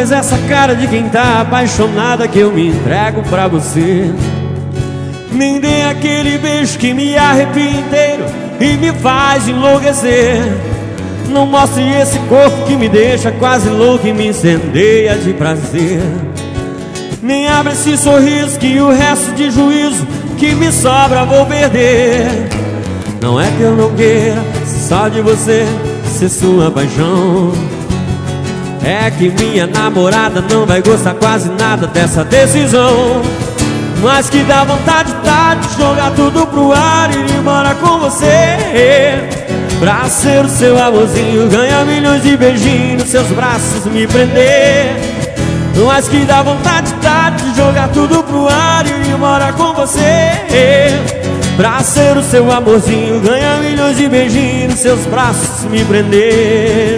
faz essa cara de quem tá apaixonada que eu me entrego pra você. Nem dê aquele beijo que me arrepia inteiro e me faz enlouquecer. Não mostre esse corpo que me deixa quase louco e me incendeia de prazer. Nem abra esse sorriso que o resto de juízo que me sobra vou perder. Não é que eu não queira só de você ser sua paixão, é que minha namorada não vai gostar quase nada dessa decisão. Mas que dá vontade de jogar tudo pro ar e ir embora com você, pra ser o seu amorzinho, ganhar milhões de beijinhos, seus braços me prender. Mas que dá vontade de jogar tudo pro ar e ir embora com você, pra ser o seu amorzinho, ganhar milhões de beijinhos, seus braços me prender.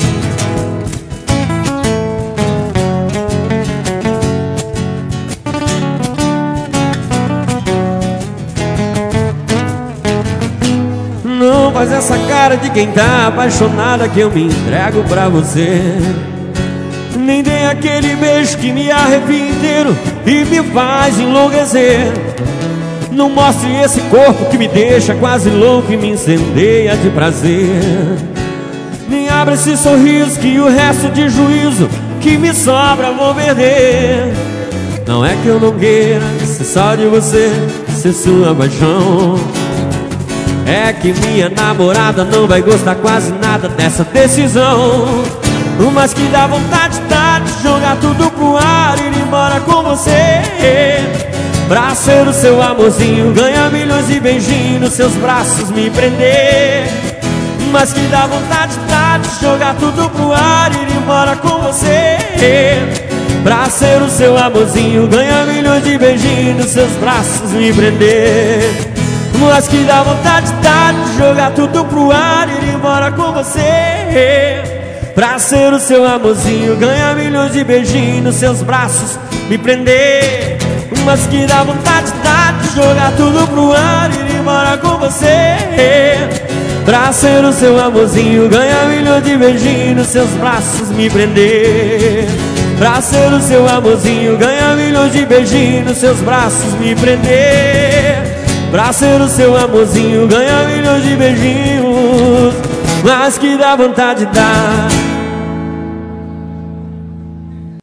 Não faz essa cara de quem tá apaixonada que eu me entrego pra você. Nem dê aquele beijo que me arrepia inteiro e me faz enlouquecer. Não mostre esse corpo que me deixa quase louco e me incendeia de prazer. Nem abra esse sorriso que o resto de juízo que me sobra vou perder. Não é que eu não queira ser só de você, ser sua paixão, é que minha namorada não vai gostar quase nada dessa decisão. Mas que dá vontade de jogar tudo pro ar e ir embora com você, pra ser o seu amorzinho, ganhar milhões de beijinhos, seus braços me prender. Mas que dá vontade de jogar tudo pro ar e ir embora com você, pra ser o seu amorzinho, ganhar milhões de beijinhos, seus braços me prender. Mas que dá vontade de jogar tudo pro ar e ir embora com você, pra ser o seu amorzinho, ganhar milhões de beijinhos, seus braços me prender. Mas que dá vontade de jogar tudo pro ar e ir embora com você, pra ser o seu amorzinho, ganhar milhões de beijinhos, seus braços me prender. Pra ser o seu amorzinho, ganhar milhões de beijinhos, seus braços me prender. Pra ser o seu amorzinho, ganhar milhões de beijinhos. Mas que dá vontade